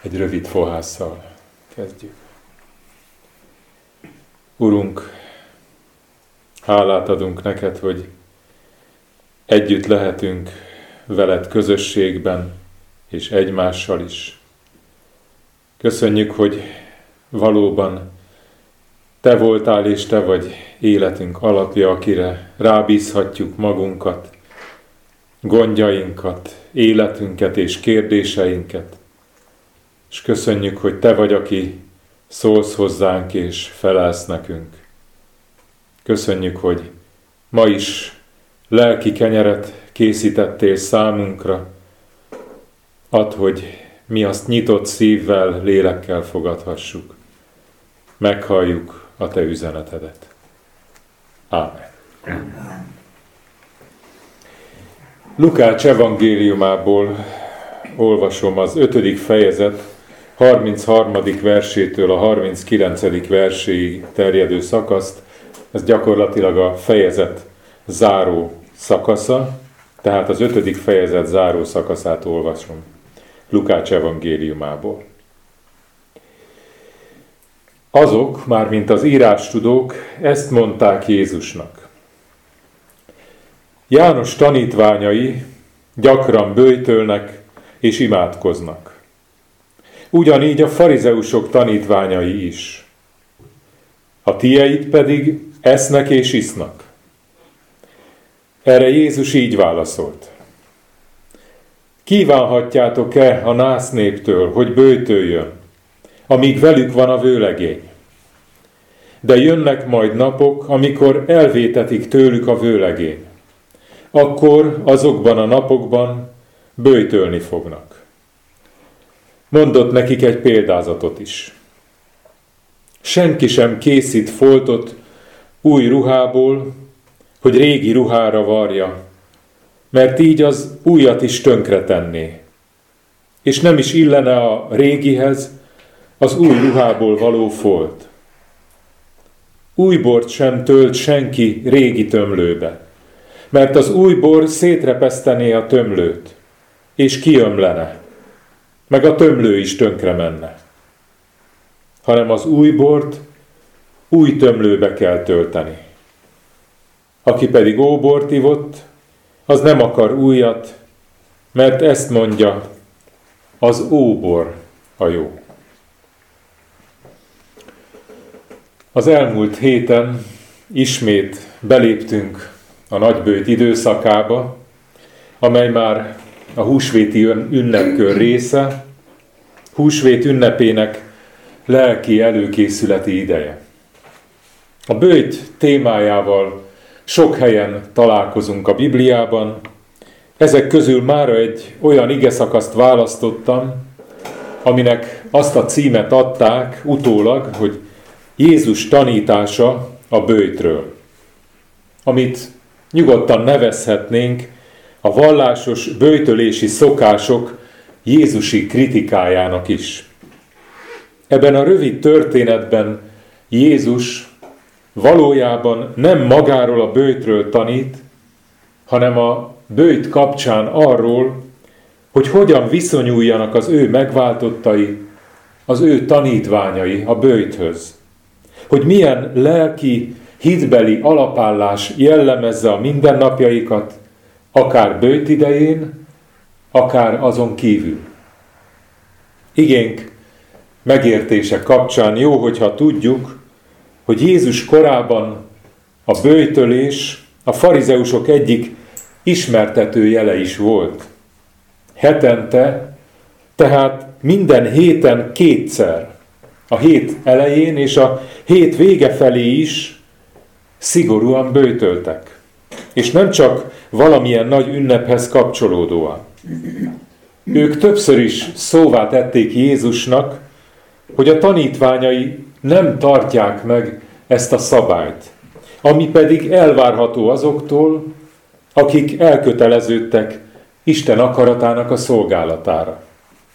Egy rövid fohásszal kezdjük. Urunk, hálát adunk neked, hogy együtt lehetünk veled közösségben és egymással is. Köszönjük, hogy valóban te voltál és te vagy életünk alapja, akire rábízhatjuk magunkat, gondjainkat, életünket és kérdéseinket. És köszönjük, hogy te vagy, aki szólsz hozzánk és felelsz nekünk. Köszönjük, hogy ma is lelki kenyeret készítettél számunkra. Add, hogy mi azt nyitott szívvel, lélekkel fogadhassuk. Meghalljuk a te üzenetedet. Ámen. Lukács evangéliumából olvasom az 5. fejezet 33. versétől a 39. verséig terjedő szakaszt. Ez gyakorlatilag a fejezet záró szakasza, tehát az 5. fejezet záró szakaszát olvasom Lukács evangéliumából. Azok, mármint az írástudók, ezt mondták Jézusnak. János tanítványai gyakran böjtölnek és imádkoznak. Ugyanígy a farizeusok tanítványai is. A tiéd pedig esznek és isznak. Erre Jézus így válaszolt. Kívánhatjátok-e a násznéptől, hogy böjtöljön, amíg velük van a vőlegény? De jönnek majd napok, amikor elvétetik tőlük a vőlegény. Akkor azokban a napokban böjtölni fognak. Mondott nekik egy példázatot is. Senki sem készít foltot új ruhából, hogy régi ruhára varja, mert így az újat is tönkretenné, és nem is illene a régihez az új ruhából való folt. Új bort sem tölt senki régi tömlőbe, mert az új bor szétrepesztené a tömlőt, és kiömlene, meg a tömlő is tönkre menne. Hanem az új bort új tömlőbe kell tölteni. Aki pedig óbort ivott, az nem akar újat, mert ezt mondja, az óbor a jó. Az elmúlt héten ismét beléptünk a nagyböjt időszakába, amely már a húsvéti ünnepkör része, húsvét ünnepének lelki előkészületi ideje. A böjt témájával sok helyen találkozunk a Bibliában, ezek közül mára egy olyan igeszakaszt választottam, aminek azt a címet adták utólag, hogy Jézus tanítása a böjtről, amit nyugodtan nevezhetnénk a vallásos böjtölési szokások jézusi kritikájának is. Ebben a rövid történetben Jézus valójában nem magáról a böjtről tanít, hanem a böjt kapcsán arról, hogy hogyan viszonyuljanak az ő megváltottai, az ő tanítványai a böjthöz. Hogy milyen lelki, hitbeli alapállás jellemezze a mindennapjaikat, akár böjt idején, akár azon kívül. Igénk megértése kapcsán jó, hogyha tudjuk, hogy Jézus korában a böjtölés a farizeusok egyik ismertető jele is volt. Hetente, tehát minden héten kétszer, a hét elején és a hét vége felé is szigorúan böjtöltek. És nem csak valamilyen nagy ünnephez kapcsolódóan. Ők többször is szóvá tették Jézusnak, hogy a tanítványai nem tartják meg ezt a szabályt, ami pedig elvárható azoktól, akik elköteleződtek Isten akaratának a szolgálatára.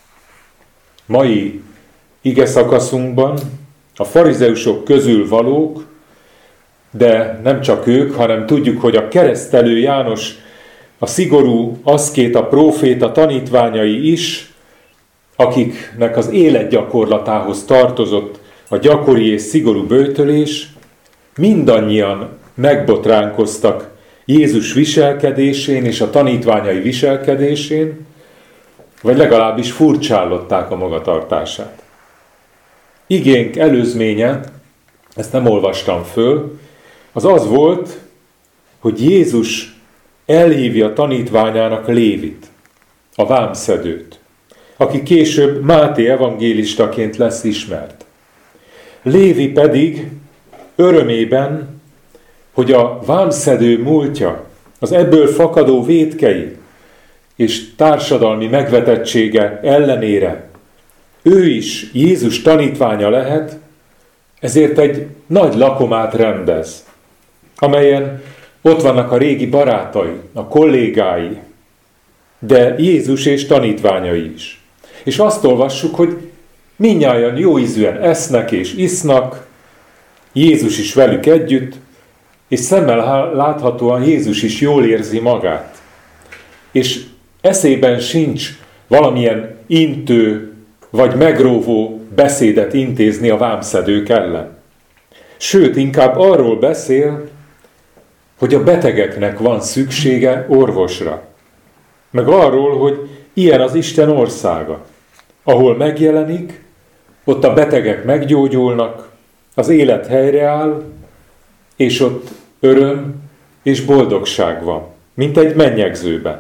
Mai igeszakaszunkban a farizeusok közül valók, de nem csak ők, hanem tudjuk, hogy a keresztelő János, a szigorú aszkéta, próféta tanítványai is akiknek az életgyakorlatához tartozott a gyakori és szigorú böjtölés, mindannyian megbotránkoztak Jézus viselkedésén és a tanítványai viselkedésén, vagy legalábbis furcsállották a magatartását. Igénk előzménye, ezt nem olvastam föl, az volt, hogy Jézus elhívja tanítványának Lévit, a vámszedőt, aki később Máté evangélistaként lesz ismert. Lévi pedig örömében, hogy a vámszedő múltja, az ebből fakadó vétkei és társadalmi megvetettsége ellenére ő is Jézus tanítványa lehet, ezért egy nagy lakomát rendez, amelyen ott vannak a régi barátai, a kollégái, de Jézus és tanítványai is. És azt olvassuk, hogy mindnyájan jóízűen esznek és isznak, Jézus is velük együtt, és szemmel láthatóan Jézus is jól érzi magát. És eszében sincs valamilyen intő vagy megróvó beszédet intézni a vámszedők ellen. Sőt, inkább arról beszél, hogy a betegeknek van szüksége orvosra. Meg arról, hogy ilyen az Isten országa, ahol megjelenik, ott a betegek meggyógyulnak, az élet helyreáll, és ott öröm és boldogság van, mint egy mennyegzőben.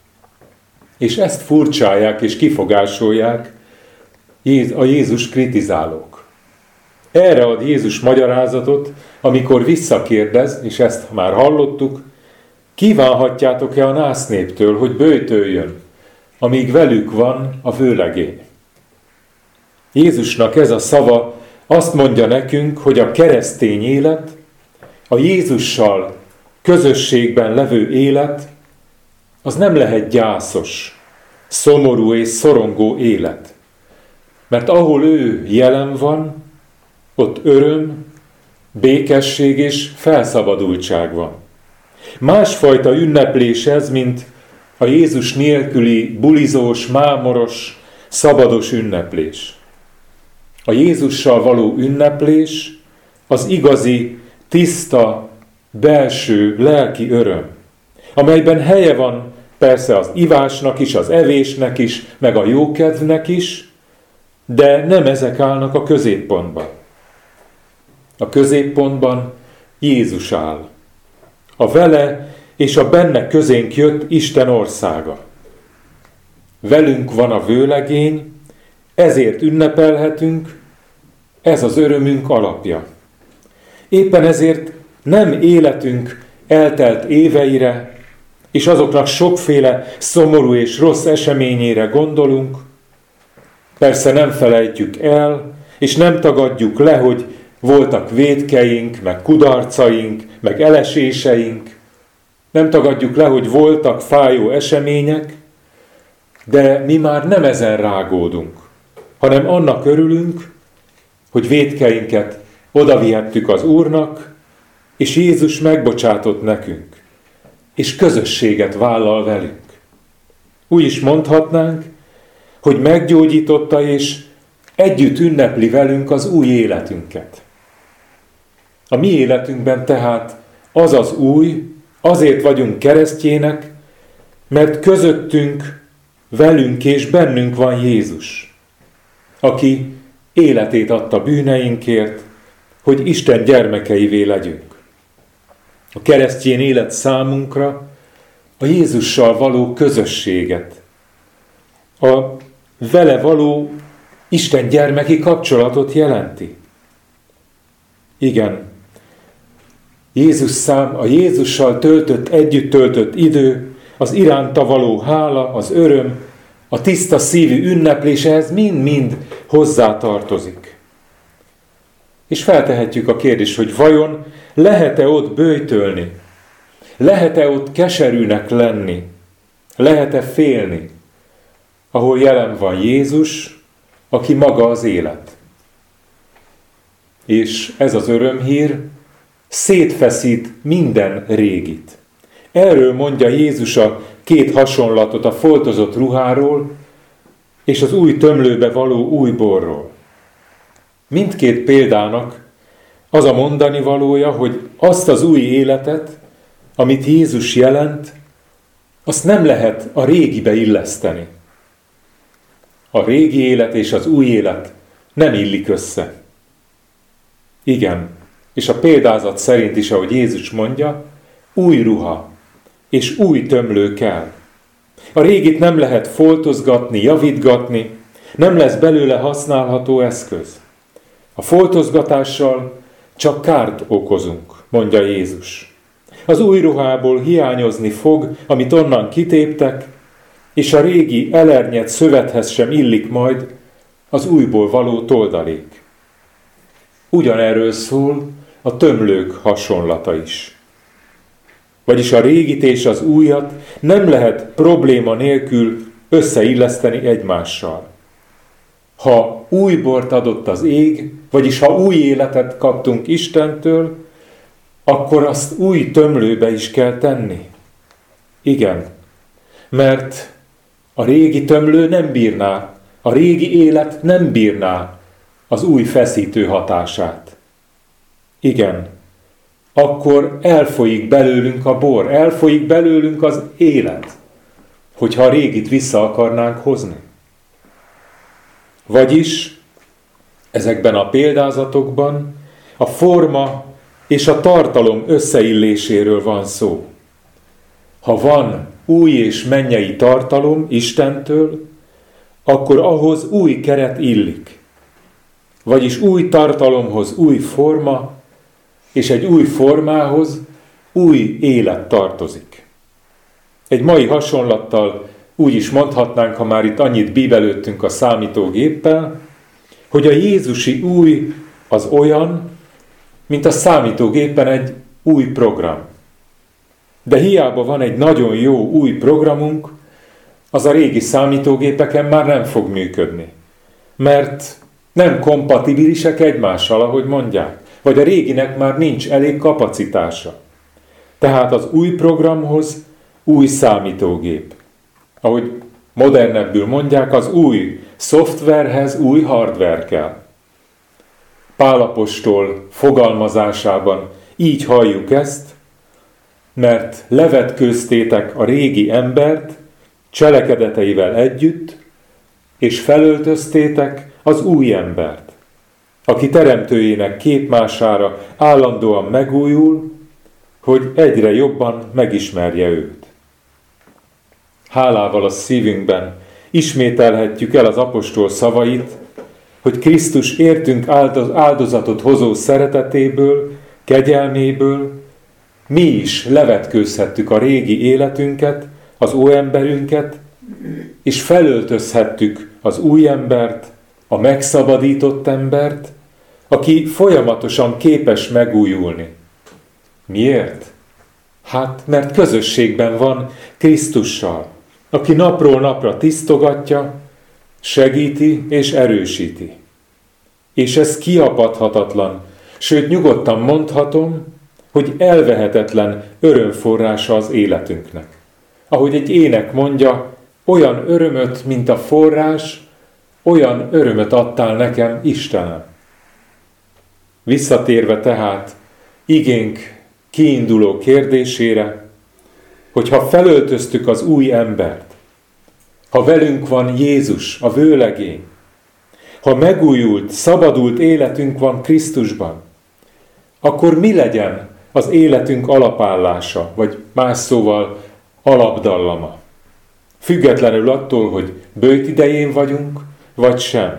És ezt furcsálják és kifogásolják a Jézus kritizálók. Erre ad Jézus magyarázatot, amikor visszakérdez, és ezt már hallottuk, kívánhatjátok-e a násznéptől, hogy böjtöljön, amíg velük van a vőlegény. Jézusnak ez a szava azt mondja nekünk, hogy a keresztény élet, a Jézussal közösségben levő élet, az nem lehet gyászos, szomorú és szorongó élet. Mert ahol ő jelen van, ott öröm, békesség és felszabadultság van. Másfajta ünneplés ez, mint a Jézus nélküli bulizós, mámoros, szabados ünneplés. A Jézussal való ünneplés az igazi, tiszta, belső, lelki öröm, amelyben helye van persze az ivásnak is, az evésnek is, meg a jókedvnek is, de nem ezek állnak a középpontban. A középpontban Jézus áll. A vele és a benne közénk jött Isten országa. Velünk van a vőlegény, ezért ünnepelhetünk, ez az örömünk alapja. Éppen ezért nem életünk eltelt éveire, és azoknak sokféle szomorú és rossz eseményére gondolunk. Persze nem felejtjük el, és nem tagadjuk le, hogy voltak vétkeink, meg kudarcaink, meg eleséseink. Nem tagadjuk le, hogy voltak fájó események, de mi már nem ezen rágódunk, hanem annak örülünk, hogy vétkeinket odavihettük az Úrnak, és Jézus megbocsátott nekünk, és közösséget vállal velünk. Úgy is mondhatnánk, hogy meggyógyította, és együtt ünnepli velünk az új életünket. A mi életünkben tehát az az új, azért vagyunk keresztjének, mert közöttünk, velünk és bennünk van Jézus, aki életét adta bűneinkért, hogy Isten gyermekeivé legyünk. A keresztjén élet számunkra a Jézussal való közösséget, a vele való Isten gyermeki kapcsolatot jelenti. Igen, a Jézussal együtt töltött idő, az iránta való hála, az öröm, a tiszta szívű ünneplésehez mind-mind hozzátartozik. És feltehetjük a kérdést, hogy vajon lehet-e ott böjtölni? Lehet-e ott keserűnek lenni? Lehet-e félni? Ahol jelen van Jézus, aki maga az élet. És ez az örömhír szétfeszít minden régit. Erről mondja Jézus a két hasonlatot a foltozott ruháról, és az új tömlőbe való új borról. Mindkét példának az a mondani valója, hogy azt az új életet, amit Jézus jelent, azt nem lehet a régibe illeszteni. A régi élet és az új élet nem illik össze. Igen, és a példázat szerint is, ahogy Jézus mondja, új ruha és új tömlő kell. A régit nem lehet foltozgatni, javítgatni, nem lesz belőle használható eszköz. A foltozgatással csak kárt okozunk, mondja Jézus. Az új ruhából hiányozni fog, amit onnan kitéptek, és a régi elernyett szövethez sem illik majd az újból való toldalék. Ugyanerről szól a tömlők hasonlata is. Vagyis a régit és az újat nem lehet probléma nélkül összeilleszteni egymással. Ha új bort adott az ég, vagyis ha új életet kaptunk Istentől, akkor azt új tömlőbe is kell tenni. Igen, mert a régi tömlő nem bírná, a régi élet nem bírná az új feszítő hatását. Igen, akkor elfolyik belőlünk a bor, elfolyik belőlünk az élet, hogyha a régit vissza akarnánk hozni. Vagyis ezekben a példázatokban a forma és a tartalom összeilléséről van szó. Ha van új és mennyei tartalom Istentől, akkor ahhoz új keret illik. Vagyis új tartalomhoz új forma, és egy új formához új élet tartozik. Egy mai hasonlattal úgy is mondhatnánk, ha már itt annyit bíbelődtünk a számítógéppel, hogy a jézusi új az olyan, mint a számítógépen egy új program. De hiába van egy nagyon jó új programunk, az a régi számítógépeken már nem fog működni. Mert nem kompatibilisek egymással, ahogy mondják. Vagy a réginek már nincs elég kapacitása. Tehát az új programhoz új számítógép. Ahogy modernebbül mondják, az új szoftverhez új hardware kell. Pál apostol fogalmazásában így halljuk ezt, mert levetkőztétek a régi embert cselekedeteivel együtt, és felöltöztétek az új embert, aki teremtőjének képmására állandóan megújul, hogy egyre jobban megismerje őt. Hálával a szívünkben ismételhetjük el az apostol szavait, hogy Krisztus értünk áldozatot hozó szeretetéből, kegyelméből, mi is levetkőzhettük a régi életünket, az óemberünket, és felöltözhettük az új embert, a megszabadított embert, aki folyamatosan képes megújulni. Miért? Hát, mert közösségben van Krisztussal, aki napról napra tisztogatja, segíti és erősíti. És ez kiapadhatatlan, sőt nyugodtan mondhatom, hogy elvehetetlen örömforrása az életünknek. Ahogy egy ének mondja, olyan örömöt, mint a forrás, olyan örömöt adtál nekem, Istenem. Visszatérve tehát igénk kiinduló kérdésére, hogy ha felöltöztük az új embert, ha velünk van Jézus, a vőlegény, ha megújult, szabadult életünk van Krisztusban, akkor mi legyen az életünk alapállása, vagy más szóval alapdallama? Függetlenül attól, hogy böjt idején vagyunk, vagy sem.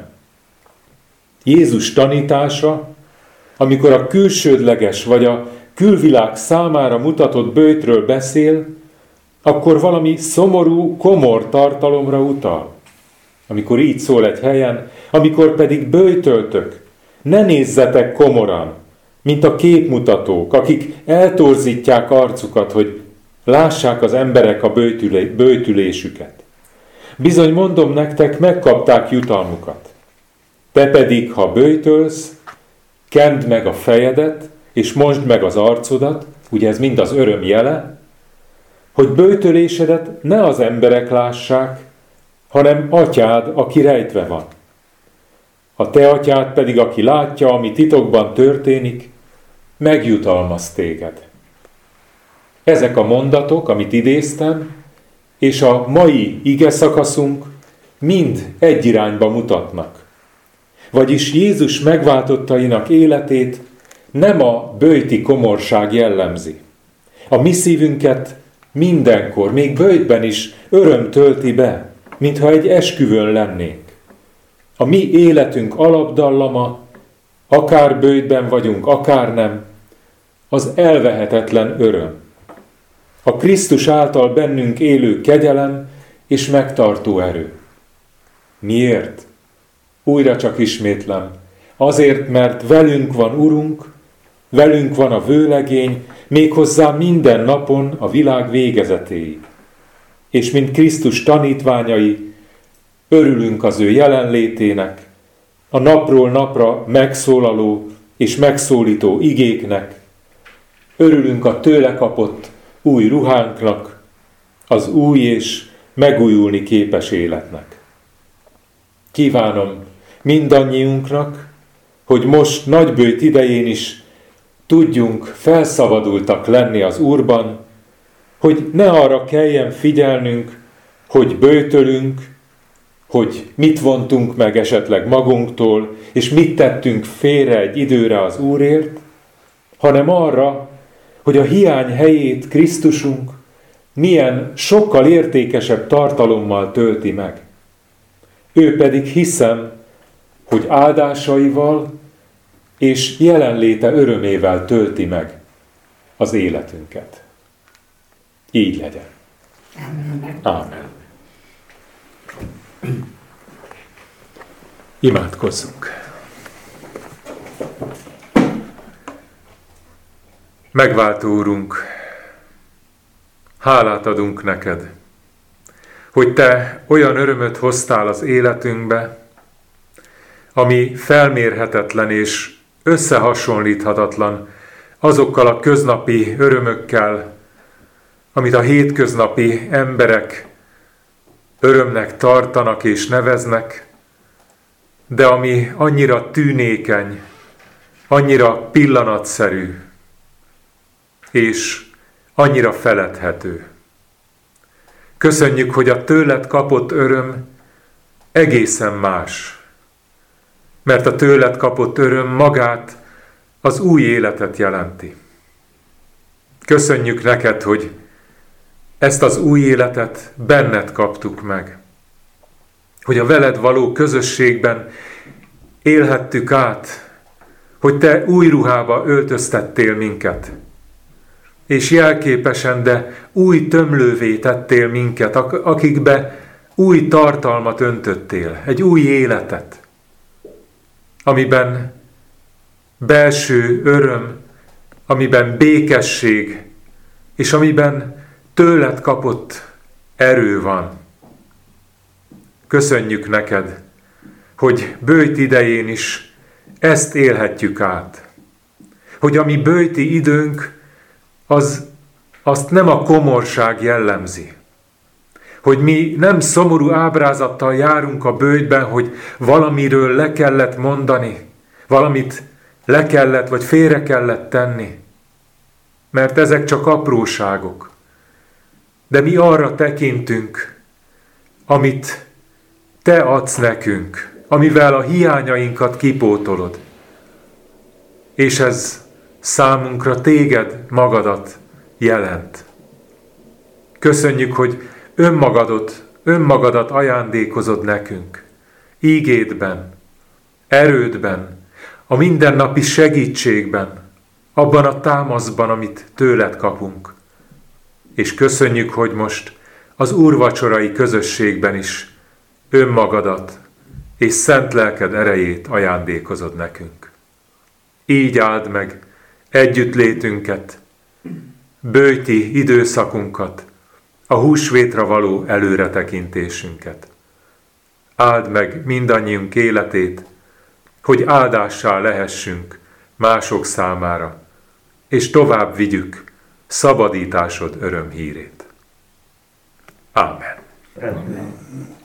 Jézus tanítása, amikor a külsődleges vagy a külvilág számára mutatott böjtről beszél, akkor valami szomorú, komor tartalomra utal. Amikor így szól egy helyen, amikor pedig böjtöltök, ne nézzetek komoran, mint a képmutatók, akik eltorzítják arcukat, hogy lássák az emberek a böjtülésüket. Bizony mondom nektek, megkapták jutalmukat. Te pedig, ha böjtölsz, kend meg a fejedet, és mosd meg az arcodat, ugye ez mind az öröm jele, hogy böjtölésedet ne az emberek lássák, hanem atyád, aki rejtve van. A te atyád pedig, aki látja, ami titokban történik, megjutalmaz téged. Ezek a mondatok, amit idéztem, és a mai igeszakaszunk mind egy irányba mutatnak. Vagyis Jézus megváltottainak életét nem a böjti komorság jellemzi. A mi szívünket mindenkor, még böjtben is öröm tölti be, mintha egy esküvőn lennénk. A mi életünk alapdallama, akár böjtben vagyunk, akár nem, az elvehetetlen öröm. A Krisztus által bennünk élő kegyelem és megtartó erő. Miért? Újra csak ismétlem. Azért, mert velünk van Urunk, velünk van a vőlegény, méghozzá minden napon a világ végezetéig. És mint Krisztus tanítványai, örülünk az ő jelenlétének, a napról napra megszólaló és megszólító igéknek, örülünk a tőle kapott új ruhánknak, az új és megújulni képes életnek. Kívánom mindannyiunknak, hogy most nagyböjt idején is tudjunk felszabadultak lenni az Úrban, hogy ne arra kelljen figyelnünk, hogy böjtölünk, hogy mit vontunk meg esetleg magunktól, és mit tettünk félre egy időre az Úrért, hanem arra, hogy a hiány helyét Krisztusunk milyen sokkal értékesebb tartalommal tölti meg. Ő pedig hiszem, hogy áldásaival és jelenléte örömével tölti meg az életünket. Így legyen. Ámen. Imádkozzunk. Megváltó Úrunk, hálát adunk neked, hogy te olyan örömöt hoztál az életünkbe, ami felmérhetetlen és összehasonlíthatatlan azokkal a köznapi örömökkel, amit a hétköznapi emberek örömnek tartanak és neveznek, de ami annyira tűnékeny, annyira pillanatszerű, és annyira feledhető. Köszönjük, hogy a tőled kapott öröm egészen más, mert a tőled kapott öröm magát, az új életet jelenti. Köszönjük neked, hogy ezt az új életet benned kaptuk meg, hogy a veled való közösségben élhettük át, hogy te új ruhába öltöztettél minket, és jelképesen, de új tömlővé tettél minket, akikbe új tartalmat öntöttél, egy új életet, amiben belső öröm, amiben békesség, és amiben tőled kapott erő van. Köszönjük neked, hogy böjt idején is ezt élhetjük át. Hogy a mi böjti időnk, azt nem a komorság jellemzi. Hogy mi nem szomorú ábrázattal járunk a böjtben, hogy valamiről le kellett mondani, valamit le kellett vagy félre kellett tenni. Mert ezek csak apróságok. De mi arra tekintünk, amit te adsz nekünk, amivel a hiányainkat kipótolod. És ez számunkra téged magadat jelent. Köszönjük, hogy önmagadat ajándékozod nekünk. Ígédben, erődben, a mindennapi segítségben, abban a támaszban, amit tőled kapunk. És köszönjük, hogy most az úrvacsorai közösségben is önmagadat és szent lelked erejét ajándékozod nekünk. Így áld meg együttlétünket, böjti időszakunkat, a húsvétra való előretekintésünket. Áld meg mindannyiunk életét, hogy áldássá lehessünk mások számára, és tovább vigyük szabadításod örömhírét. Ámen. Amen.